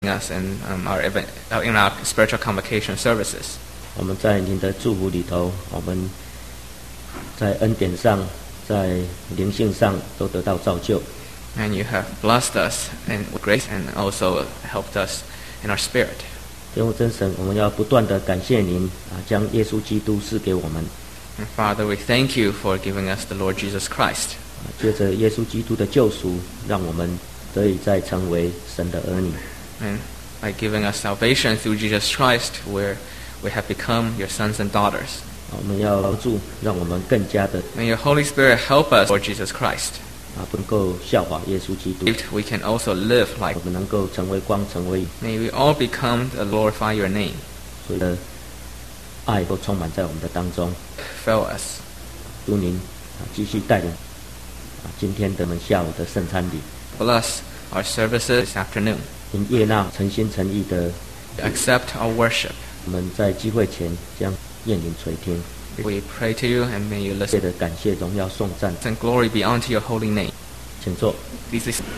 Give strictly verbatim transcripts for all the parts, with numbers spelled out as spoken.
us in um, our event, uh, in our spiritual convocation services. 我们在您的祝福里头，我们在恩典上，在灵性上都得到造就。 And you have blessed us in grace and also helped us in our spirit. 天父真神，我们要不断的感谢您啊，将耶稣基督赐给我们。 And Father, we thank you for giving us the Lord Jesus Christ. 借着耶稣基督的救赎，让我们得以再成为神的儿女。 And by giving us salvation through Jesus Christ, where we have become your sons and daughters. 我们要帮助，让我们更加的 May your Holy Spirit help us, Lord Jesus Christ. 啊，能够效法耶稣基督。 We can also live like. 我们能够成为光，成为 May we all become to glorify your name. 所有的爱都充满在我们的当中。 Fill us. 祝您啊继续带领啊今天的我们下午的圣餐礼。 Bless our services this afternoon. 您悦纳诚心诚意的 Accept our worship. 我们在聚会前将愿您垂听。 We pray to you and may you 谢 listen. 的感谢、荣耀、颂赞， And glory be unto your holy name. 请坐。 Please listen.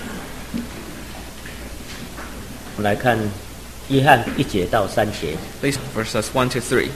我们来看约翰一节到三节。 Please verses one to three.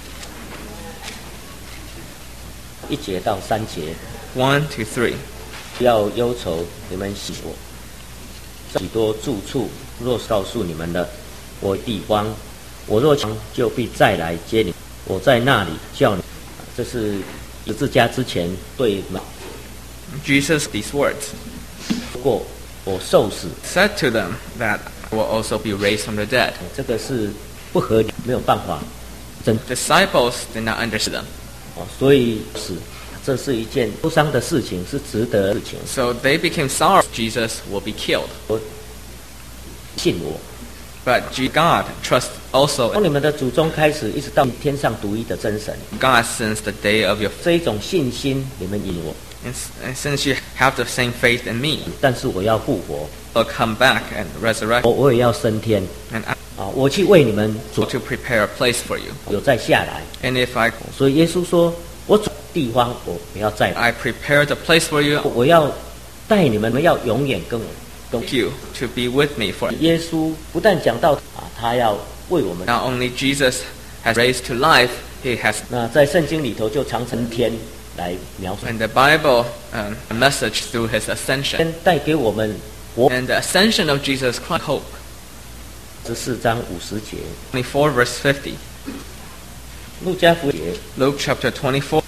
一节到三节， One to three. 不要忧愁，你们喜我。许多住处，若是告诉你们了，我地方，我若强，就必再来接你。我在那里叫你。这是十字架之前对门 Jesus, these words, 过，我受死， said to them that I will also be raised from the dead. 这个是不合理，没有办法真 Disciples did not understand them. 哦，所以死，这是一件忧伤的事情，是值得的事情。 So they became sorrowful. Jesus will be killed. 信我， But God trusts also 从你们的祖宗开始，一直到天上独一的真神， God since the day of your 这一种信心，你们引我。 and, and since you have the same faith in me, 但是我要复活， I'll come back and resurrect 我我也要升天 and I 啊！我去为你们做， to prepare a place for you. 有再下来。 And if I 所以耶稣说：“我走地方，我不要再来， I prepared a place for you, 我要带你们，你们要永远跟我跟我。 thank you to be with me for ” 耶稣不但讲到啊，他要为我们。 not only Jesus has raised to life, he has 那在圣经里头就常成天来描述， in the Bible um, a message through his ascension. 天带给我们活。 And the ascension of Jesus Christ hope. 十四章五十节， twenty-four verse fifty. 路加福音 Luke chapter twenty-four.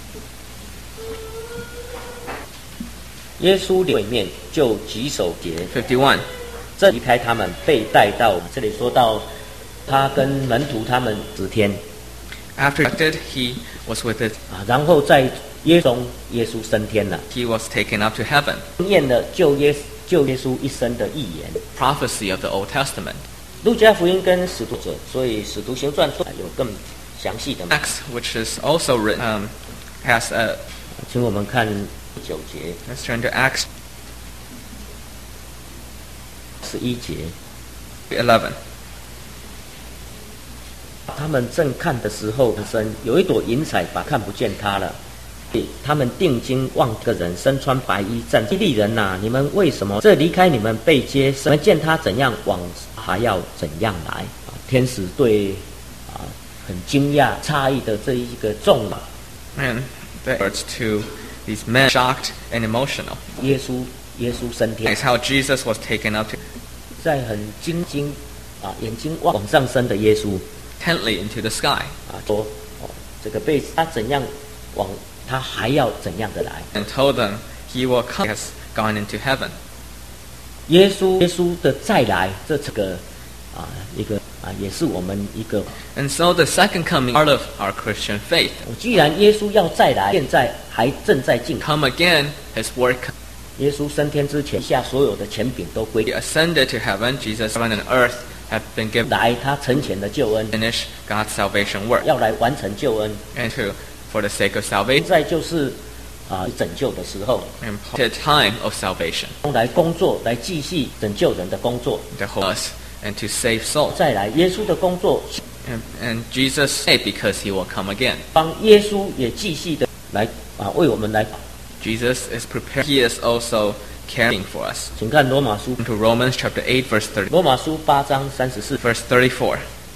耶稣里面就几首节， fifty-one. 这离开他们，被带到这里说到他跟门徒他们十天 After he he was with it. 啊，然后在耶中耶稣升天了， He was taken up to heaven. 念了救耶救耶稣一生的预言。 Prophecy of the Old Testament. 路加福音跟使徒者，所以使徒行传都有更详细的。 Acts, which is also written, um, has a. 请我们看九节、 Let's turn to Acts 十一节。 eleven. 他们正看的时候，神有一朵云彩把看不见他了。他们定睛望个人，身穿白衣站。基利人呐、啊，你们为什么这离开你们被接？你们见他怎样往，还要怎样来？啊，天使对啊很惊讶、诧异的这一个众嘛， And the words to these men shocked and emotional. 耶稣耶稣升天， It's how Jesus was taken up to 在很惊惊啊眼睛望往上升的耶稣 intently into the sky 啊说哦这个被他怎样往。他还要怎样的来 and told them he will come. He has gone into heaven. 耶稣耶稣的再来，这这个啊一个啊也是我们一个。 And so the second coming part of our Christian faith. 既然耶稣要再来，现在还正在进。 Come again, his work. 耶稣升天之前，下所有的权柄都归 He ascended to heaven. Jesus, heaven and earth have been given. 来，他成全的救恩， Finish God's salvation work. 要来完成救恩。 And to for the sake of 现 salvation. 在就是啊拯救的时候， The time of salvation. 来工作，来继续拯救人的工作。 To hold us and to save souls. 再来，耶稣的工作， And, and Jesus said because he will come again. 帮耶稣也继续的来啊为我们来。 Jesus is prepared. He is also caring for us. 请看罗马书， To Romans chapter eight, verse thirty, 罗马书八章三十四， verse thirty-four.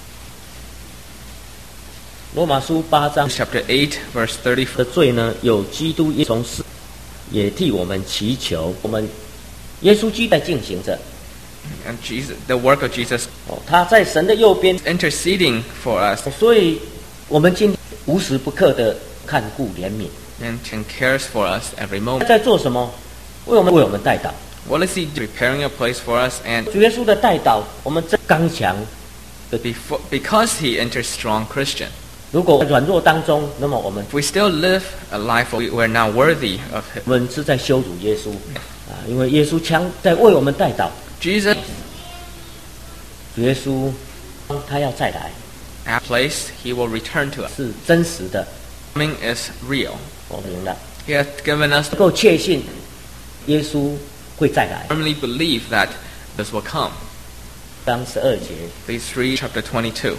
罗马书八章 Chapter eight, verse thirty-four. 的罪呢，有基督耶稣从死，也替我们祈求。我们耶稣基督在进行着， And Jesus, the work of Jesus 哦，他在神的右边， interceding for us 所以我们今天无时不刻的看顾怜悯。 and cares for us every 他 moment. 在做什么？为我们为我们代祷。 What is He doing? Preparing a place for us, and 主耶稣的代祷，我们这刚强。 before, because He enters strong Christian. 如果软弱当中，那么我们 If we still live a life we we're not worthy of Him. 我们是在羞辱耶稣啊，因为耶稣强在为我们代祷。 Jesus, 主耶稣他要再来， our place, He will return to us. 是真实的， Coming is real. 我明了， He has given us 能够确信耶稣会再来。 firmly believe that this will come. 章十二节， Please read chapter twenty-two.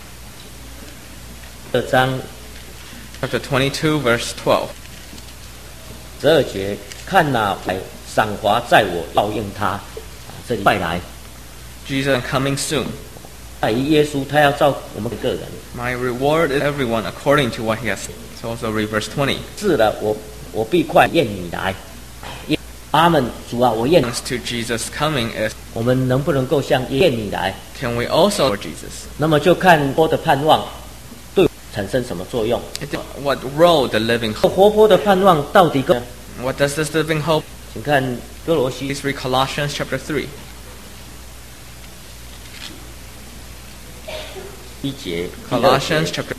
二章 Chapter twenty-two, verse twelve. 十二节，看哪，赏罚在我，报应他。啊，这里快来， Jesus coming soon. 在于耶稣，他要照我们个人。 My reward is everyone according to what he has. So also read verse twenty. 是了，我我必快愿你来。阿门，主啊，我愿你。 To Jesus coming is, 我们能不能够像愿你来？ can we also for Jesus? 那么就看活的盼望对产生什么作用？ It- What role the living hope? 活泼的盼望到底跟？ What does this living hope? 请看哥罗西 Please read Colossians chapter three. 一节。 Colossians chapter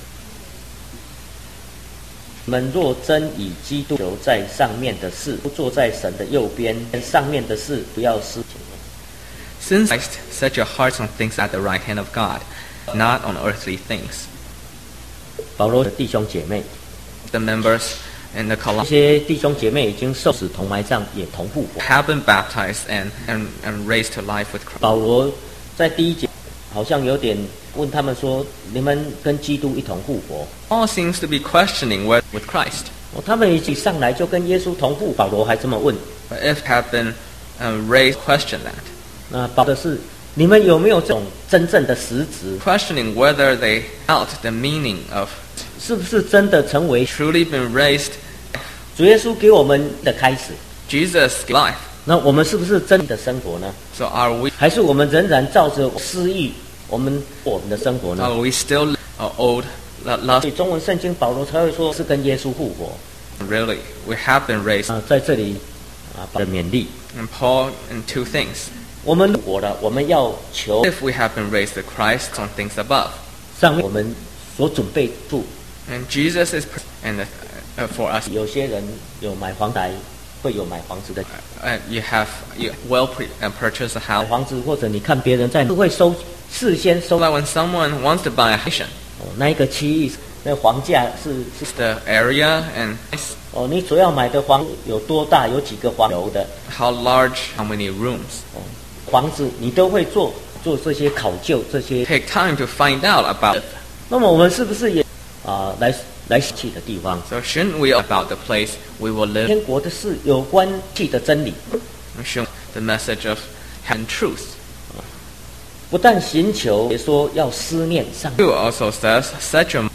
你们若真以基督留在上面的事，不坐在神的右边，上面的事不要思想。 Since Christ set your hearts on things at the right hand of God, not on earthly things. 保罗的弟兄姐妹， The members in the 这 Colossians 些弟兄姐妹已经受死同埋葬，也同复活。 have been baptized and, and, and raised to life with Christ. 保罗在第一节好像有点问他们说：“你们跟基督一同复活？” Paul seems to be questioning what with Christ. 哦，他们一起上来就跟耶稣同复。保罗还这么问。 But if have been um, raised, question that. 那保的是你们有没有这种真正的实质？ Questioning whether they felt the meaning of 是不是真的成为 truly been raised. 主耶稣给我们的开始？ Jesus' life. 那我们是不是真的生活呢？ So are we 还是我们仍然照着私欲，我们过我们的生活呢？ are we still uh, old lo- 所 lust? 以中文圣经保罗才会说是跟耶稣复活。 Really, we have been raised. 啊，在这里啊，的勉励， And Paul in two things. 我们复活了，我们要求 If we have been raised to Christ on things above, 上面我们所准备住。 and Jesus is pr- and uh, uh, for us. 有些人有买房来，会有买房子的， Uh, you have you well pre- uh, purchased a 买 house. 房子或者你看别人在会收事先收 So that when someone wants to buy a house, 哦，那一个区域那房价是是 it's the area and 哦，你所要买的房有多大，有几个房楼的 how large, how many rooms. 哦，房子你都会做做这些考究这些。 Take time to find out about it. 那么我们是不是也啊、来来去的地方？ So shouldn't we about the place we will live? 天国的事有关气的真理， Shouldn't the message of heaven truth? 不但寻求，也说要思念上。 Who also says, set your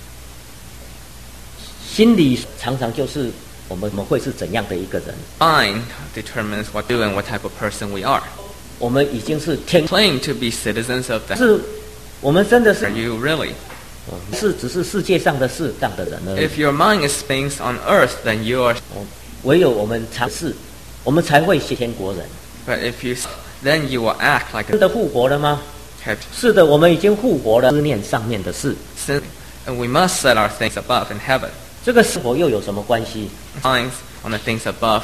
心里常常就是我们我们会是怎样的一个人？ mind determines what to do and what type of person we are. 我们已经是天， Claim to be citizens of that. 是我们真的是 Are you really? 是只是世界上的事这样的人而已。 If your mind is things on earth, then you are. 唯有我们尝试，我们才会是天国人。 But if you, then you will act like 真的复活了吗？ a have 是的，我们已经复活了。思念上面的事， sin, and we must set our things above in heaven. 这个是否又有什么关系？ Minds on the things above.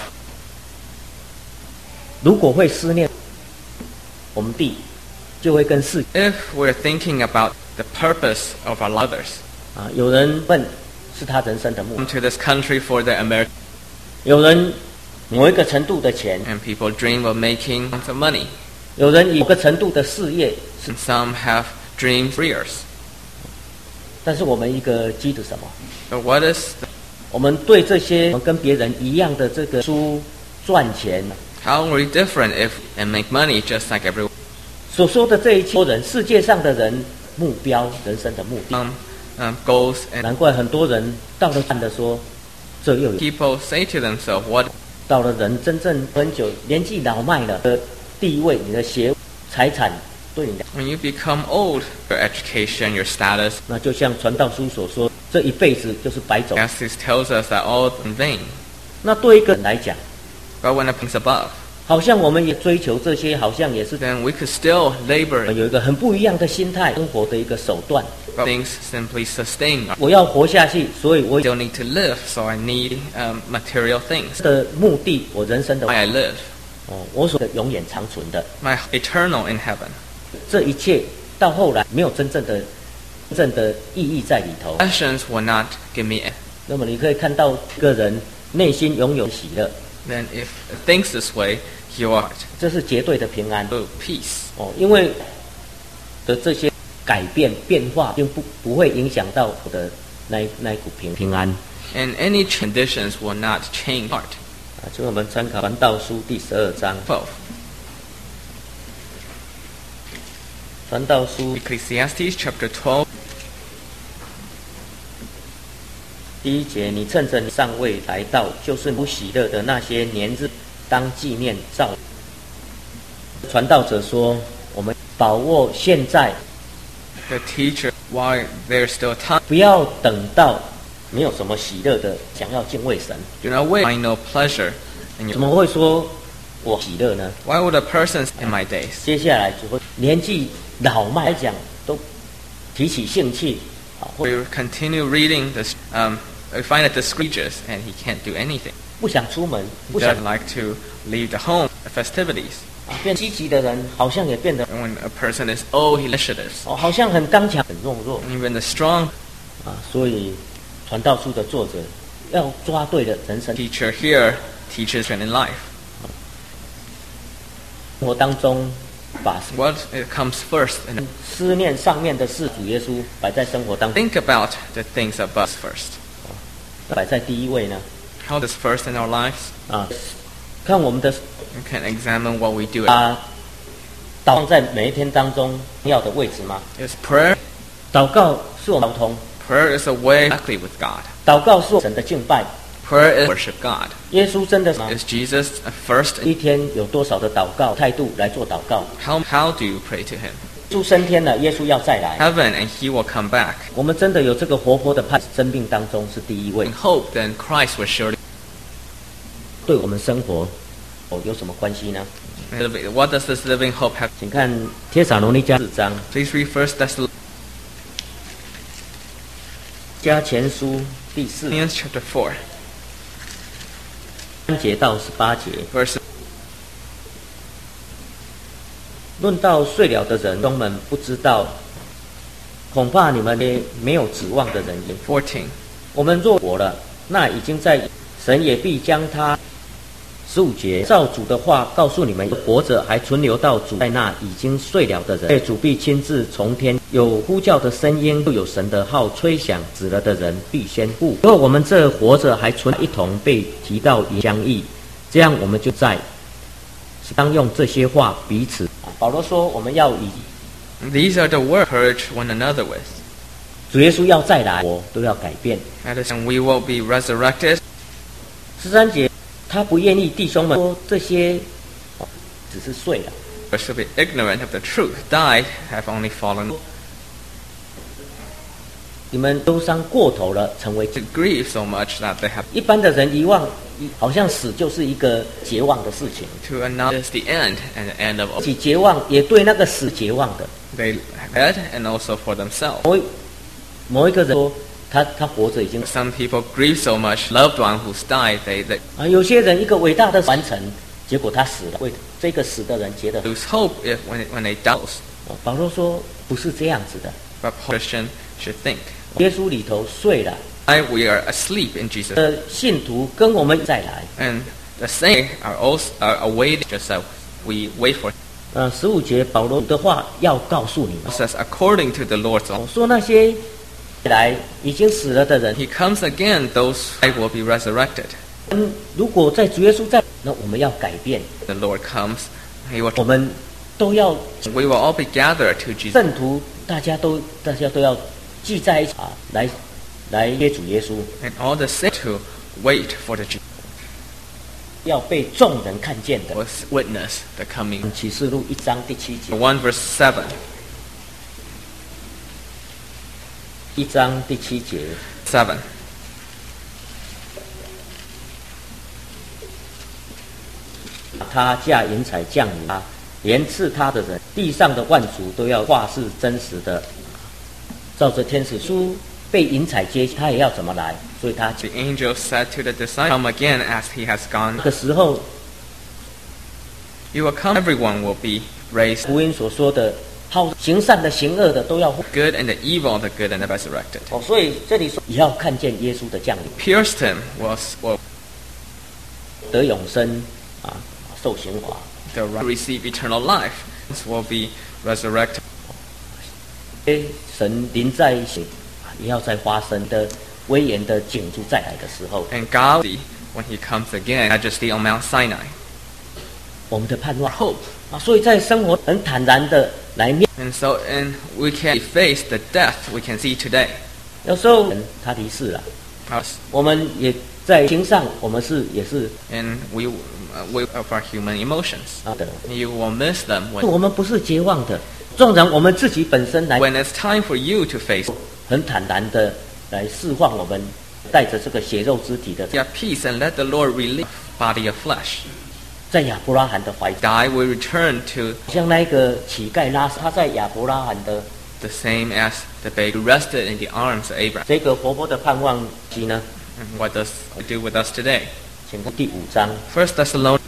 如果会思念，我们地就会跟世 If we're thinking about the purpose of our others, 啊，有人问是他人生的目 come 的， to this country for the American, 有人某一个程度的钱， and people dream of making lots of money. 有人有个程度的事业， And some have dream careers. 但是我们一个基础什么？ But what is the, 我们对这些跟别人一样的这个书赚钱。 How are we different if and make money just like everyone? 所说的这一切人，世界上的人目标，人生的目的。 Um, um, goals and 难怪很多人到了看的说，这又有。 people say to themselves, "What?" 到了人真正很久年纪老迈了的地位，你的学财产对你， When you become old, your education, your status, 那就像传道书所说，这一辈子就是白走。 as this tells us that all in vain. 那对一个人来讲， But when it comes above, 好像我们也追求这些，好像也是 then we could still labor. 有一个很不一样的心态，生活的一个手段。 But things simply sustain. 我要活下去，所以我 I still need to live, so I need um, material things. 的目的，我人生的 Why I live, 哦，我所永远长存的 my eternal in heaven. 这一切，到后来没有真正的真正的意义在里头。 Passions will not give me. 那么你可以看到一个人内心拥有喜乐， Then if it thinks this way, you are 这是绝对的平安 oh, peace. 哦，因为的这些改变变化，并不不会影响到我的那一那一股平平安。 And any conditions will not change heart. 啊，就我们参考《传道书》第十二章，《 twelve. 传道书》 Ecclesiastes chapter twelve. 第一节，你趁着你尚未来到，就是不喜乐的那些年日，当纪念造。传道者说，我们把握现在， The teacher, while there's still time, 不要等到没有什么喜乐的，想要敬畏神。 do not wait. Find no pleasure in 怎 your. 么会说我喜乐呢？ Why would a person in my days? 接下来就会年纪老迈来讲，都提起兴趣啊，或 We continue reading this. Um, I find it discourages, and he can't do anything. 不想出门， He 不想 doesn't like to leave the home, the festivities. 啊，变积极的人，好像也变得 And when a person is old, he initiatives. 哦，好像很刚强、很懦弱 Even the strong 啊。所以，传道书的作者要抓对了人生 teacher here teaches him in life. 生活当中，把 What it comes first, and 思念上面的事，主耶稣摆在生活当中， think about the things above first. 摆在第一位呢 How does first in our lives? 啊。看我们的 You can examine what we do. 啊，祷告在每一天当中要的位置吗？ Is prayer? 祷告是我们沟通， Prayer is a way directly with God. 祷告是神的敬拜。 Prayer is worship God. 耶稣真的吗？ Is Jesus first? 一天有多少的祷告态度来做祷告？ How how do you pray to Him? 耶稣升天了，耶稣要再来。 Heaven, and He will come back. 我们真的有这个活泼的盼，生命当中是第一位 In，hope, then Christ will surely. 对我们生活哦有什么关系呢？ What does this living hope have? 请看帖撒罗尼迦四章， Please read First Thessalonians 加前书第四 chapter four, 三节到十八节， verse 论到睡了的人，兄们不知道，恐怕你们也没有指望的人也。 fourteen. 我们若活了，那已经在神也必将他。十五节，照主的话告诉你们，活着还存留到主在那已经睡了的人，主必亲自从天有呼叫的声音，又有神的号吹响，死了的人必先复。如果我们这活着还存一同被提到相异，这样我们就在当用这些话彼此。保罗说，我们要以 These are the words encourage one another with. 主耶稣要再来，我都要改变。 That is, and we will be resurrected. 十三节，他不愿意弟兄们说这些，哦只是睡了。 Or should be ignorant of the truth, died, have only fallen. 你们忧伤过头了，成为 To grieve so much that they have 一般的人遗忘，好像死就是一个绝望的事情。 to announce the end and the end of 自己绝望，也对那个死绝望的。 they had and also for themselves. 某一某一个人说，他他活着已经 Some people grieve so much, loved one who's died, they, they 啊，有些人一个伟大的完成，结果他死了，为这个死的人觉得， lose hope if when when they doubt. 哦保罗说不是这样子的。 But Christian should think. 耶稣里头睡了， I, we are asleep in Jesus, 的信徒跟我们再来。 and the saints are also are awaiting just as we wait for. 呃，十五节保罗的话要告诉你们， It says according to the Lord's own. 我说那些来已经死了的人， He comes again; those I will be resurrected. 嗯，如果在主耶稣在那我们要改变。 The Lord comes, He will. 我们都要 We will all be gathered to Jesus. 圣徒，大家都大家都要聚在一起啊，来来接主耶稣， And all the saints to wait for the Jesus. 要被众人看见的。 Was witness the coming. 启示录一章第七节， one verse seven. 一章第七节， seven. 他驾云彩降临啊，连刺他的人，地上的万族都要话是真实的。照着天使书被云彩接，他也要怎么来？所以他 The angel said to the disciples, "Come again as he has 这 gone. 个时候， You will come. Everyone will be raised. 福音所说的，好行善的、行恶的都要 Good and the evil, the good and the resurrected." 哦。所以这里说也要看见耶稣的降临， Pierced him was will 得永生啊，受刑罚。 the receive eternal life. This will be resurrected. 神临在一起，也要在发生的威严的景注再来的时候， And God, when He comes again, majesty on Mount Sinai. 我们的盼望 Hope. 啊，所以在生活很坦然的来面。 And so, and we can face the death we can see today. 有时候人他离世了， Us. 我们也在心上，我们是也是 And we, uh, we of our human emotions. 啊的， You will miss them when 我们不是绝望的。纵然我们自己本身来 when it's time for you to face. 很坦然的来释放我们带着这个血肉之体的， Have peace and let the Lord release body of flesh. 在亚伯拉罕的怀， Die will return to 像那个乞丐拉撒，他在亚伯拉罕的 the same as the baby rested in the arms of Abraham. 这个活泼的盼望期呢， And what does it do with us today? 请看第五章。 First Thessalonians,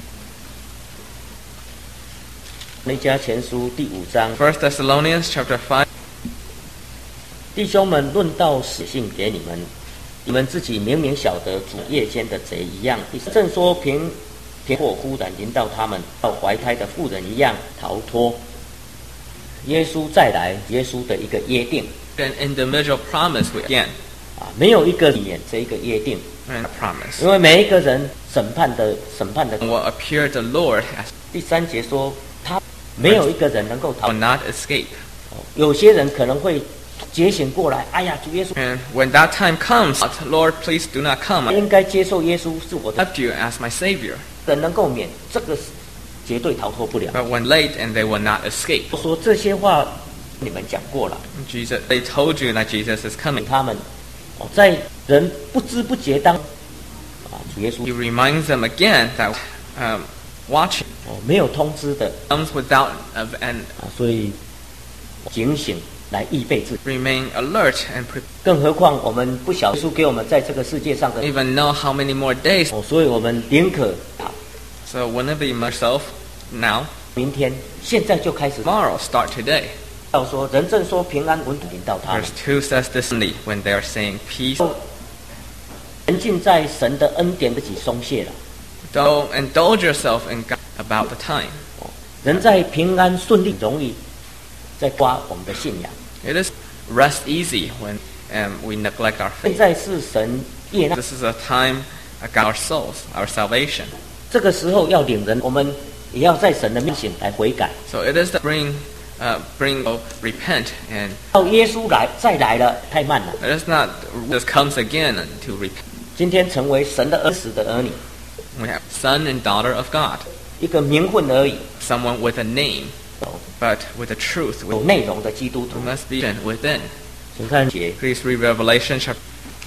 那家前书第五章， First Thessalonians chapter five. 弟兄们，论到写信给你们，你们自己明明晓得主夜间的贼一样，正说平平祸忽然临到他们，到怀胎的妇人一样逃脱。耶稣再来，耶稣的一个约定 An individual promise we again 啊，没有一个免这一个约定， and a promise 因为每一个人审判的审判的。 will appear the Lord as 第三节说，他没有一个人能够逃 will。not escape. 有些人可能会觉醒过来，哎呀，主耶稣 And when that time comes, Lord, please do not come. I 应该接受耶稣是我的 accept you as my Savior. 人能够免，这个是绝对逃脱不了。 But when late, and they will not escape. 我说这些话你们讲过了， Jesus, they told you that Jesus is coming. 他们哦，在人不知不觉当啊，主耶稣 He reminds them again that um, watching 哦没有通知的 comes without of an 啊，所以警醒来预备自己。 remain alert and pre- 更何况我们不晓得耶稣给我们在这个世界上的 even know how many more days. 哦，所以我们宁可啊， So whenever you myself now, 明天现在就开始。 tomorrow, start today. 要说人正说平安稳妥临到他们 Verse，two says this only when they are saying peace. 沉浸在神的恩典自己松懈了。 Don't indulge yourself in God about the time. 人在平安顺利容易在刮我们的信仰。 It is rest easy when um, we neglect our 现 faith. 在是神悦纳， This is a time about our souls, our salvation. 这个时候要领人，我们也要在神的面前来悔改。 So it is to bring, uh, bring, oh, repent, and 到耶稣来再来了，太慢了。 it is not this comes again to repent. 今天成为神的儿子的儿女， We have son and daughter of God, 一个名分而已， someone with a name, but with the truth. 有 We 内容的基督徒。 must be within. 请看节 Please read Revelation chapter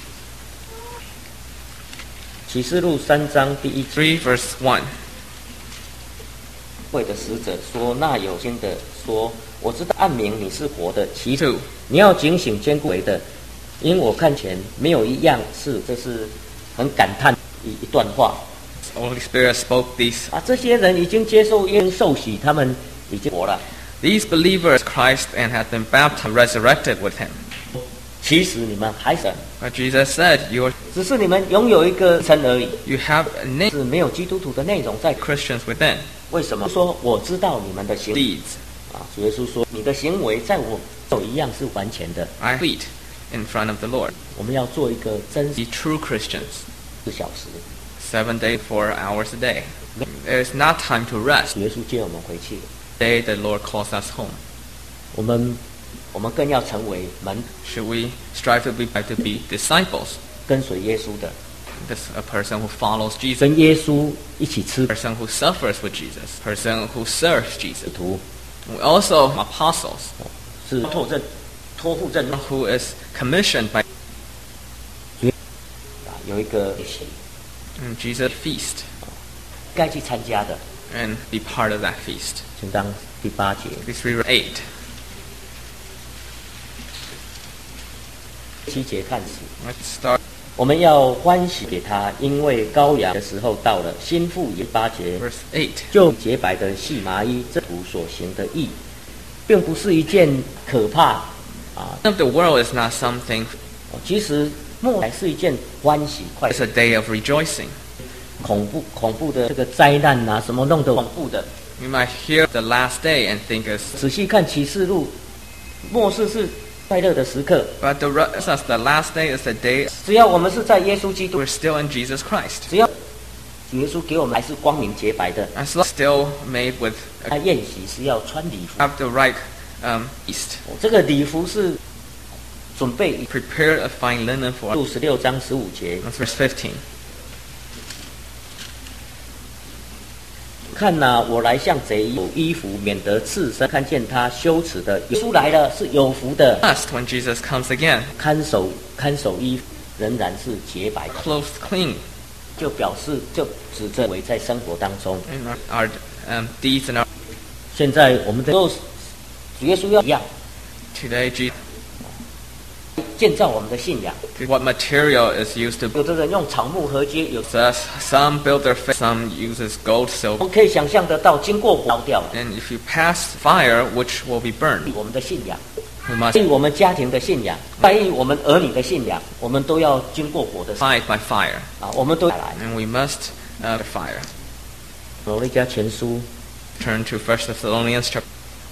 启示录三章第一节， three, verse one. 会的使者说：“那有心的说，我知道暗明你是活的，其 Two. 你要警醒坚固为的，因我看前没有一样是，这是很感叹一一段话 The Holy Spirit spoke these. 啊！这些人已经接受耶稣受洗，他们已经活了。 These believers, Christ, and have been baptized, resurrected with Him. 其实你们还是， But Jesus said, "You are, 只是你们拥有一个称而已， you have a name, 是没有基督徒的内容在。 Christians within 为什么说我知道你们的行 deeds. 啊？主耶稣说，你的行为在我手一样是完全的。 I feet in front of the Lord. 我们要做一个真实 Be true Christians. 小时， seven days, four hours a day. There is not time to rest. 耶稣接我们回去， The day the Lord calls us home. 我们我们更要成为门 Should we strive to be to be disciples? 跟随耶稣的， This a person who follows Jesus, 跟耶稣一起吃 a person who suffers with Jesus, a person who serves 使 Jesus. 徒， We also apostles 是托任托付任务 who is commissioned by 啊，有一个 Jesus feast 该去参加的， and be part of that feast. 请当第八节。 Please read eight. 七节看起， Let's start. 我们要欢喜给他，因为羔羊的时候到了。心腹也八节， Verse eight. 就洁白的细麻衣，这图所行的义，并不是一件可怕啊。 Of the world is not something. 其实末来是一件欢喜快 It's a day of rejoicing. 恐怖恐怖的这个灾难啊，什么弄得恐怖的。 You might hear the last day and think it's, 仔细看启示录，末世是快乐的时刻。 but the rest of the last day is the day 只要我们是在耶稣基督， we're still in Jesus Christ. 只要耶稣给我们还是光明洁白的， As long as still made with 他宴席是要穿礼服。 have the right um, feast. 这个礼服是准备 Prepare a fine linen for 路十六章十五节， That's verse fifteen. 看哪、我来像贼有衣服，免得赤身看见他羞耻的。耶稣来了是有福的， Last, when Jesus comes again, 看守看守衣服仍然是洁白的， clothed clean 就表示就指着为在生活当中。 in our, our um, deeds and our 现在我们的主耶稣要一样 today. Jesus, 建造我们的信仰。 what material is used to 有的人用草木合接，有 possess? Some build their faith, some uses gold, 我 silver, 们可以想象得到，经过火烧掉了 and if you pass fire, which will be burned. 我们的信仰， We must 在意我们家庭的信仰，在意我们儿女的信仰，我们都要经过火的 fight by fire, 啊，我们都来。 and we must uh, fire. 罗利加前书 Turn to First Thessalonians chapter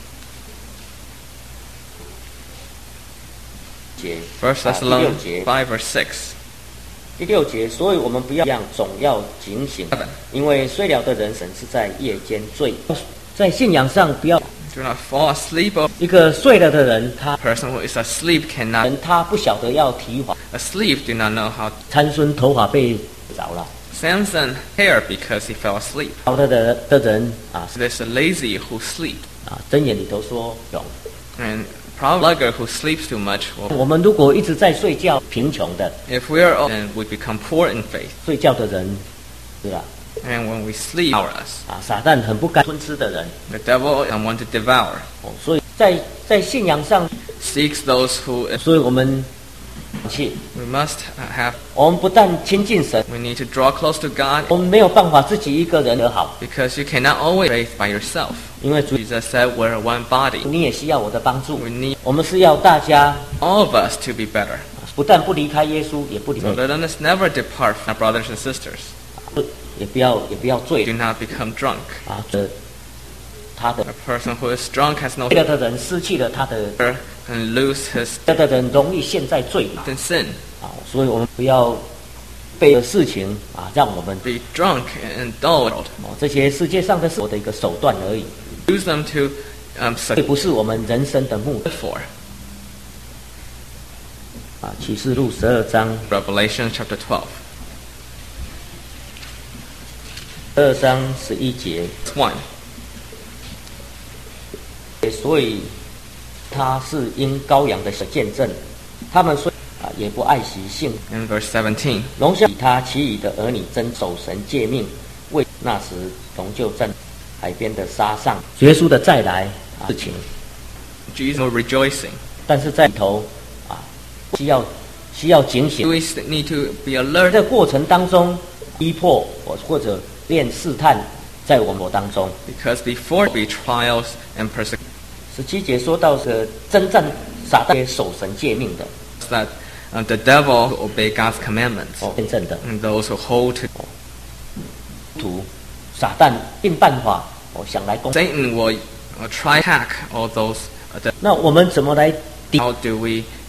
节 First 啊第六 Thessalonians 节 five verse six. 第六节，所以我们不要一样，总要警醒，因为睡了的人，神是在夜间罪。在信仰上不要 Do not fall asleep. A 一个睡了的人，他 person who is asleep cannot 人他不晓得要提防， asleep. Do not know how 参孙头发被着了， Samson hair because he fell asleep. 好的的的人啊 There's a lazy who sleep, 啊，箴言里头说有。 and probably slugger who sleeps too much. Will, 我们如果一直在睡觉，贫穷的 if we are old, then we become poor in faith, 睡觉的人，是吧？ and when we sleep, devour us. 啊，撒旦很不甘吞吃的人， The devil is someone to devour. 哦，所以在在信仰上， Seeks those who 所以我们去， we must have. 我们不但亲近神， We need to draw close to God 我们没有办法自己一个人而好， because you cannot always faith by yourself. 因为主 Jesus said we're one body. 你也需要我的帮助 We。need 我们是要大家 all of us to be better. 不但不离开耶稣，也不离 So let us never depart from our brothers and sisters. 也不要也不要醉 Do not become drunk. 啊。这他的 A person who is drunk has no 睡了的人失去了他的， fear and lose his 睡了的人容易陷在罪里 in sin. 啊。所以我们不要被事情啊，让我们 Be drunk and indulged. 哦这些世界上的是我的一个手段而已， Use them to um, 这不是我们人生的目的 for. 啊。启示录十二章， Revelation chapter twelve. 十二章十一节， one. 所以他是因羔羊的见证，他们虽啊也不爱惜性， In verse seventeen. 荣耀以他其余的儿女遵守神诫命，为那时龙就站海边的沙上，耶稣的再来啊事情， Jesus was rejoicing. 但是在里头啊需要需要警醒， We need to be alert 在过程当中逼迫或或者练试探在我们当中。 because before there be trials and persecution, 十七节说到是征战撒旦守神诫命的 that uh, the devil who obey God's commandments 哦，见证的 and those who hold to 图，撒旦定办法哦想来攻。 Satan will uh, try to attack all those. Uh, that, 那我们怎么来抵 how do we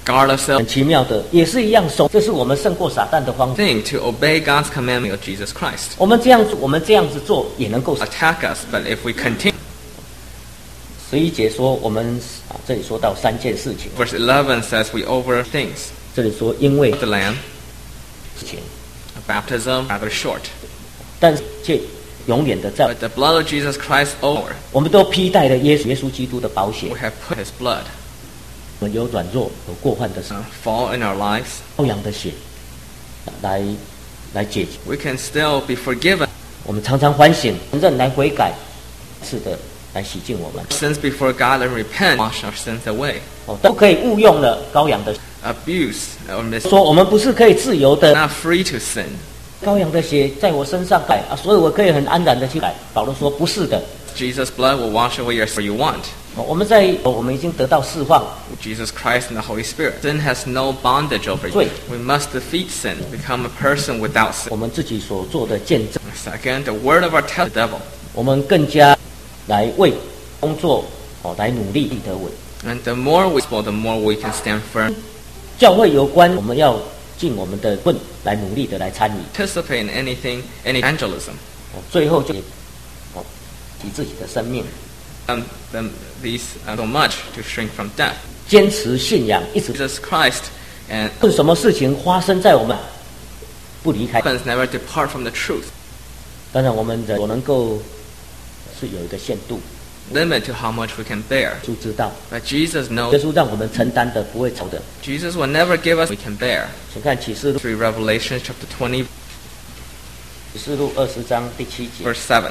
guard ourselves. 很奇妙的，也是一样守，这是我们胜过撒旦的方法。 Thing to obey God's commandment of Jesus Christ. 我们这样，我们这样子做也能够。 Attack us, but if we continue. 十一节说，我们啊，这里说到三件事情。 Verse eleven says we over things. 这里说，因为 The Lamb, 事情， baptism, rather short. 但是却永远的在， But the blood of Jesus Christ over. 我们都披戴了耶稣耶稣基督的宝血。 We have put His blood. 我们有软弱、有过犯的时候， Uh, fall in our lives. 羔羊的血来来解决。 We can still be forgiven. 我们常常反省、承认来悔改，是的，来洗净我们。 Sins before God and repent. Wash our sins away. 哦，都可以误用了羔羊的。 Abuse or mis. 说我们不是可以自由的， Not free to sin. 羔羊的血在我身上改啊，所以我可以很安然的去改。保罗说不是的， Jesus' blood will wash away your sin you want. 哦我们在我们已经得到释放， Jesus Christ and the Holy Spirit. Sin has no bondage over you. 对。 We must defeat sin. Become a person without sin. 我们自己所做的见证， Second, the word of our tell the devil. 我们更加来为工作哦来努力得稳。 And the more we spoil, the more we can stand firm. 教会有关，我们要尽我们的份来努力的来参与。 Participate in anything, any evangelism. 哦，最后就哦以自己的生命 Um, them, these uh, so much to shrink from death. 坚持信仰，一直 Jesus Christ and 是什么事情发生在我们不离开。 heavens never depart from the truth. 当然，我们人我能够是有一个限度， Limit to how much we can bear. 就知道 But Jesus 耶 knows. 稣让我们承担的不会超的。 Jesus will never give us we can bear. 请看启示录， Through Revelation chapter twenty, 启示录二十章第七节， verse seven.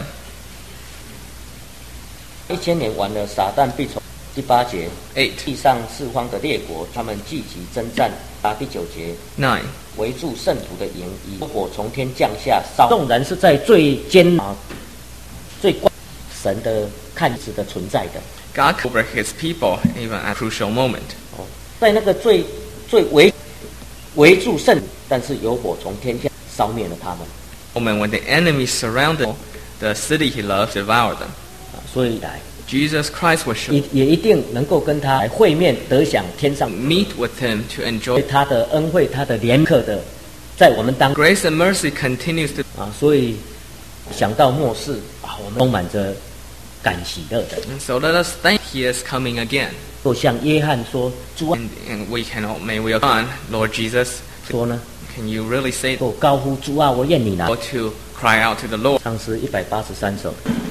一千年完了，撒旦必从第八节， Eight, 地上四方的列国，他们聚集征战。啊，第九节， nine. 围住圣徒的营，以火从天降下，烧。纵然是在最艰难、最关神的看子的存在的， God over His people even at a crucial moment. 哦，在那个最最围围住圣，但是有火从天降烧灭了他们。 Moment when the enemy surrounded the city He loves, devour them. 啊，所以来 Jesus Christ will show, 也也一定能够跟他来会面，得享天上 meet with Him to 对 enjoy. 他的恩惠、他的怜悯的，在我们当 Grace and mercy continues to. 啊，所以想到末世啊，我们充满着感喜乐的。 And so let us thank He is coming again. 就像约翰说：“主啊， And, and we can, may we on, Lord Jesus, 说呢， can you really say 我高呼主啊，我愿你来。 to cry out to the Lord?” 唱诗一百八十三首。